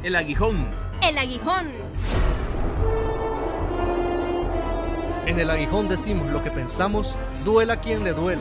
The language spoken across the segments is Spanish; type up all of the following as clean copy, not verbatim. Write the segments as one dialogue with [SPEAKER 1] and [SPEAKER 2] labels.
[SPEAKER 1] El aguijón.
[SPEAKER 2] El aguijón.
[SPEAKER 3] En el aguijón decimos lo que pensamos, duela a quien le duela.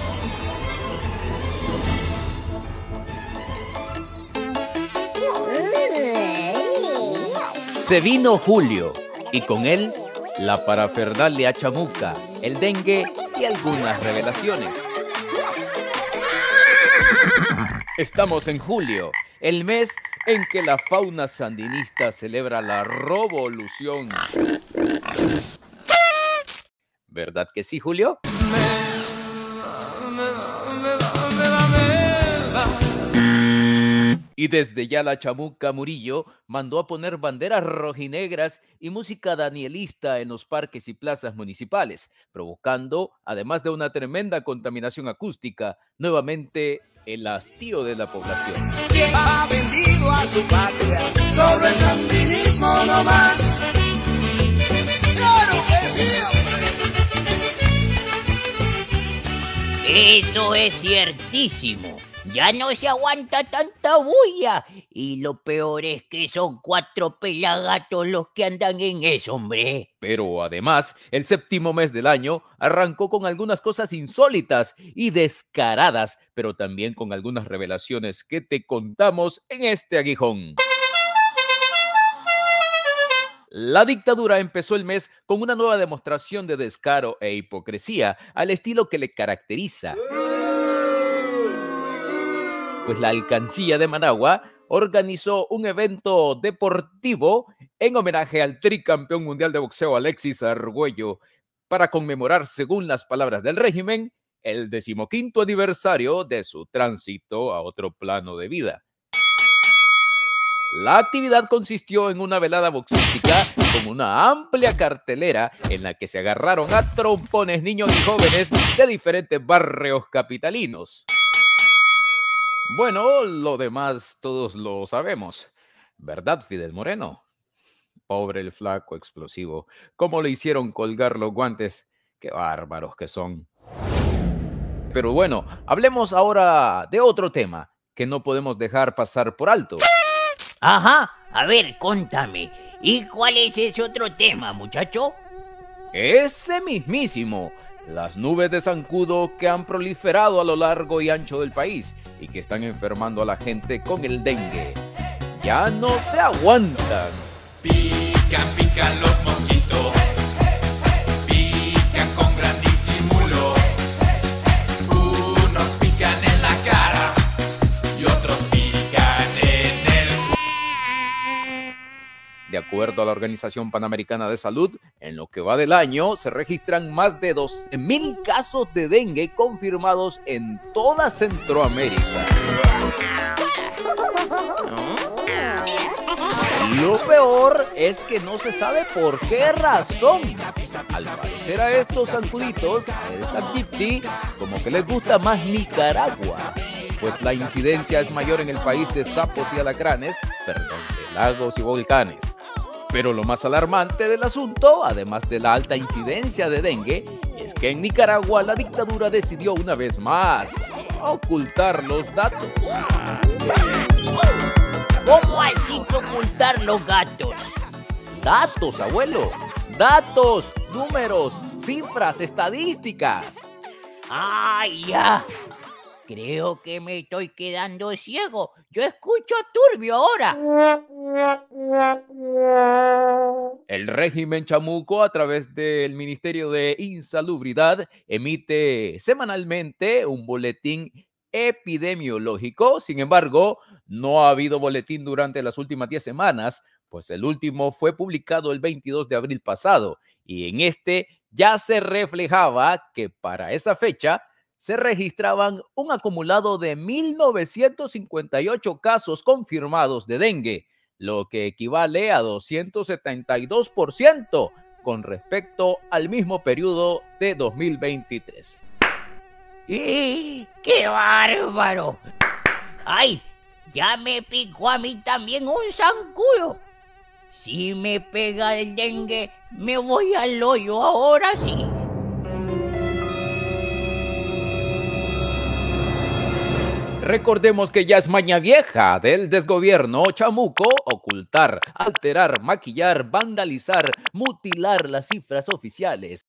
[SPEAKER 4] Se vino julio y con él la parafernalia chamuca, el dengue y algunas revelaciones. Estamos en julio, el mes en que la fauna sandinista celebra la revolución. ¿Verdad que sí, Julio? Y desde ya la chamuca Murillo mandó a poner banderas rojinegras y música danielista en los parques y plazas municipales, provocando, además de una tremenda contaminación acústica, nuevamente el hastío de la población.
[SPEAKER 5] ¿Quién ha vendido a su patria? Solo el sandinismo no más. ¡Claro que sí, hombre!
[SPEAKER 6] Eso es ciertísimo. Ya no se aguanta tanta bulla. Y lo peor es que son 4 pelagatos los que andan en eso, hombre.
[SPEAKER 4] Pero además, el séptimo mes del año arrancó con algunas cosas insólitas y descaradas, pero también con algunas revelaciones que te contamos en este aguijón. La dictadura empezó el mes con una nueva demostración de descaro e hipocresía al estilo que le caracteriza. Pues la alcancía de Managua organizó un evento deportivo en homenaje al tricampeón mundial de boxeo Alexis Argüello para conmemorar, según las palabras del régimen, el 15º aniversario de su tránsito a otro plano de vida. La actividad consistió en una velada boxística con una amplia cartelera en la que se agarraron a trompones niños y jóvenes de diferentes barrios capitalinos. Bueno, lo demás todos lo sabemos, ¿verdad, Fidel Moreno? Pobre el flaco explosivo, ¿cómo le hicieron colgar los guantes? ¡Qué bárbaros que son! Pero bueno, hablemos ahora de otro tema que no podemos dejar pasar por alto.
[SPEAKER 6] Ajá, a ver, contame. ¿Y cuál es ese otro tema, muchacho?
[SPEAKER 4] Ese mismísimo, las nubes de zancudo que han proliferado a lo largo y ancho del país y que están enfermando a la gente con el dengue. Ya no se aguantan.
[SPEAKER 7] Pican, pican los mosquitos. Pican con gran disimulo. Unos pican en la cara y otros pican en el...
[SPEAKER 4] De acuerdo a la Organización Panamericana de Salud, en lo que va del año se registran más de 12,000 casos de dengue confirmados en toda Centroamérica. Lo peor es que no se sabe por qué razón. Al parecer a estos zancuditos, a esta Gypsy, como que les gusta más Nicaragua, pues la incidencia es mayor en el país de sapos y alacranes, de lagos y volcanes. Pero lo más alarmante del asunto, además de la alta incidencia de dengue, es que en Nicaragua la dictadura decidió una vez más ocultar los datos.
[SPEAKER 6] ¿Cómo así que ocultar los gatos?
[SPEAKER 4] Datos, abuelo. Datos, números, cifras, estadísticas.
[SPEAKER 6] ¡Ay, ya! Creo que me estoy quedando ciego. Yo escucho turbio ahora.
[SPEAKER 4] El régimen chamuco, a través del Ministerio de Insalubridad, emite semanalmente un boletín epidemiológico. Sin embargo, no ha habido boletín durante las últimas 10 semanas, pues el último fue publicado el 22 de abril pasado, y en este ya se reflejaba que para esa fecha se registraban un acumulado de 1,958 casos confirmados de dengue, lo que equivale a 272% con respecto al mismo periodo de 2023.
[SPEAKER 6] ¡Qué bárbaro! ¡Ay! Ya me picó a mí también un zancudo. Si me pega el dengue, me voy al hoyo ahora sí.
[SPEAKER 4] Recordemos que ya es maña vieja del desgobierno chamuco ocultar, alterar, maquillar, vandalizar, mutilar las cifras oficiales.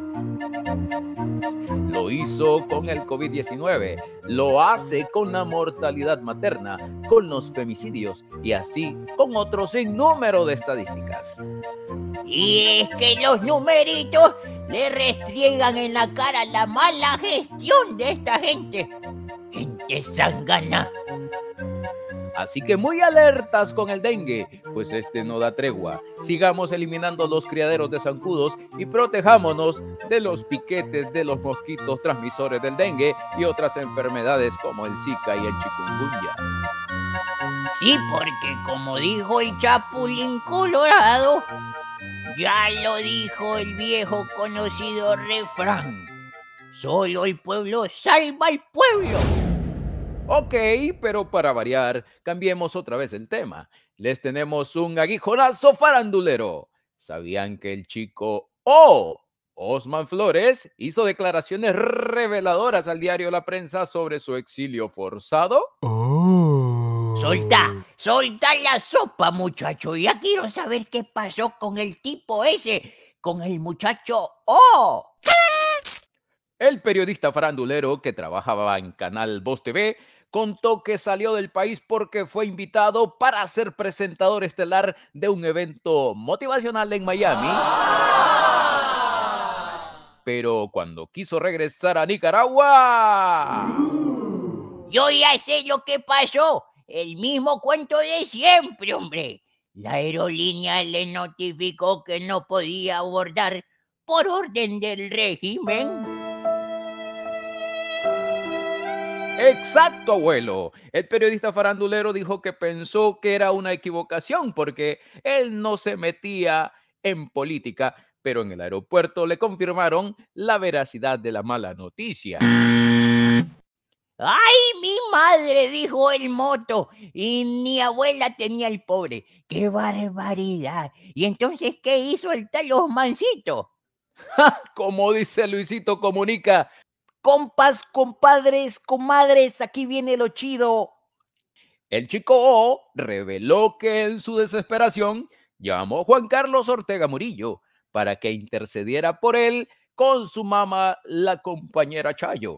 [SPEAKER 4] Lo hizo con el COVID-19, lo hace con la mortalidad materna, con los femicidios y así con otro sinnúmero de estadísticas.
[SPEAKER 6] Y es que los numeritos le restriegan en la cara la mala gestión de esta gente. Gente zángana.
[SPEAKER 4] Así que muy alertas con el dengue, pues este no da tregua. Sigamos eliminando los criaderos de zancudos y protejámonos de los piquetes de los mosquitos transmisores del dengue y otras enfermedades como el Zika y el chikungunya.
[SPEAKER 6] Sí, porque como dijo el Chapulín Colorado, ya lo dijo el viejo conocido refrán: solo el pueblo salva al pueblo.
[SPEAKER 4] Ok, pero para variar, cambiemos otra vez el tema. Les tenemos un aguijonazo farandulero. ¿Sabían que el chico Osman Flores hizo declaraciones reveladoras al diario La Prensa sobre su exilio forzado?
[SPEAKER 6] Solta la sopa, muchacho. Ya quiero saber qué pasó con el tipo ese, con el muchacho
[SPEAKER 4] El periodista farandulero que trabajaba en Canal Voz TV contó que salió del país porque fue invitado para ser presentador estelar de un evento motivacional en Miami. Pero cuando quiso regresar a Nicaragua...
[SPEAKER 6] Yo ya sé lo que pasó. El mismo cuento de siempre, hombre. La aerolínea le notificó que no podía abordar por orden del régimen.
[SPEAKER 4] Exacto, abuelo. El periodista farandulero dijo que pensó que era una equivocación porque él no se metía en política, pero en el aeropuerto le confirmaron la veracidad de la mala noticia.
[SPEAKER 6] ¡Ay, mi madre! Dijo el moto. Y mi abuela tenía el pobre. ¡Qué barbaridad! ¿Y entonces qué hizo el tal Osmancito?
[SPEAKER 4] Como dice Luisito Comunica:
[SPEAKER 1] compas, compadres, comadres, aquí viene lo chido.
[SPEAKER 4] El chico O reveló que en su desesperación llamó a Juan Carlos Ortega Murillo para que intercediera por él con su mamá, la compañera Chayo.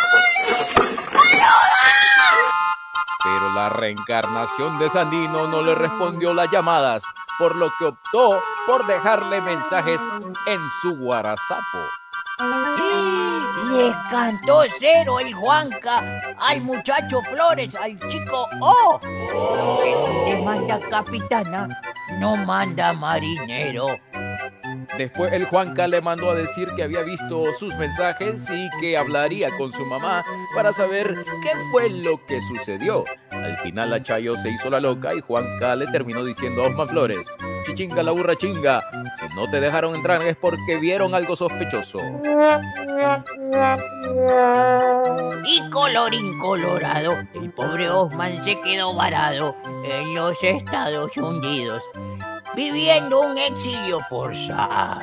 [SPEAKER 4] Pero la reencarnación de Sandino no le respondió las llamadas, por lo que optó por dejarle mensajes en su WhatsApp.
[SPEAKER 6] Le cantó cero el Juanca al muchacho Flores, al chico Donde manda capitana, no manda marinero.
[SPEAKER 4] Después el Juanca le mandó a decir que había visto sus mensajes y que hablaría con su mamá para saber qué fue lo que sucedió. Al final la Chayo se hizo la loca y Juanca le terminó diciendo a Osman Flores: chichinga la burra chinga, si no te dejaron entrar es porque vieron algo sospechoso.
[SPEAKER 6] Y colorín colorado, el pobre Osman se quedó varado en los Estados Unidos, viviendo un exilio forzado.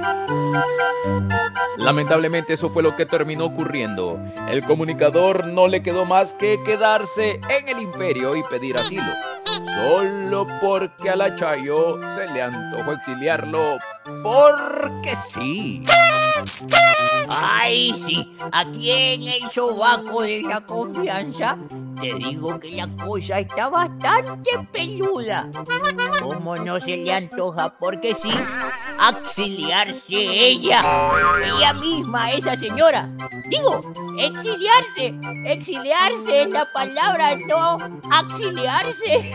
[SPEAKER 4] Lamentablemente eso fue lo que terminó ocurriendo. El comunicador no le quedó más que quedarse en el imperio y pedir asilo, solo porque a la Chayo se le antojó exiliarlo porque sí.
[SPEAKER 6] Ay, sí, aquí en el sobaco de la confianza te digo que la cosa está bastante peluda. ¿Cómo no se le antoja? Porque sí, exiliarse ella misma, esa señora. Digo, exiliarse es la palabra, no exiliarse.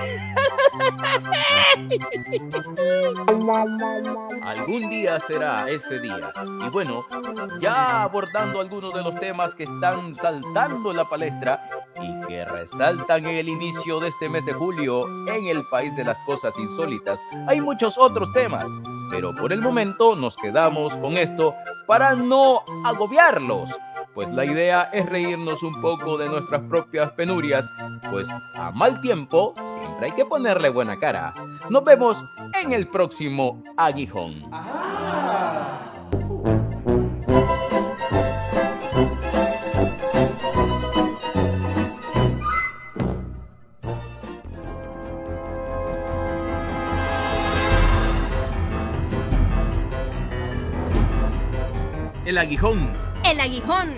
[SPEAKER 4] Algún día será ese día. Y bueno, ya abordando algunos de los temas que están saltando en la palestra y que resaltan en el inicio de este mes de julio en el país de las cosas insólitas, hay muchos otros temas, pero por el momento nos quedamos con esto para no agobiarlos. Pues la idea es reírnos un poco de nuestras propias penurias, pues a mal tiempo siempre hay que ponerle buena cara. Nos vemos en el próximo Aguijón.
[SPEAKER 3] El aguijón.
[SPEAKER 2] El aguijón.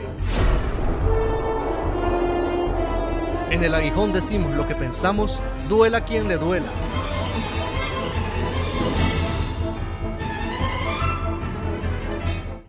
[SPEAKER 3] En el aguijón decimos lo que pensamos, duela quien le duela.